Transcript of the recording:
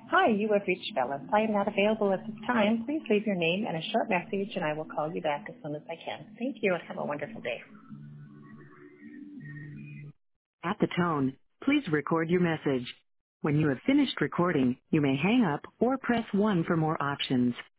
Hi, you have reached Phyllis. I am not available at this time. Please leave your name and a short message, and I will call you back as soon as I can. Thank you, and have a wonderful day. At the tone, please record your message. When you have finished recording, you may hang up or press 1 for more options.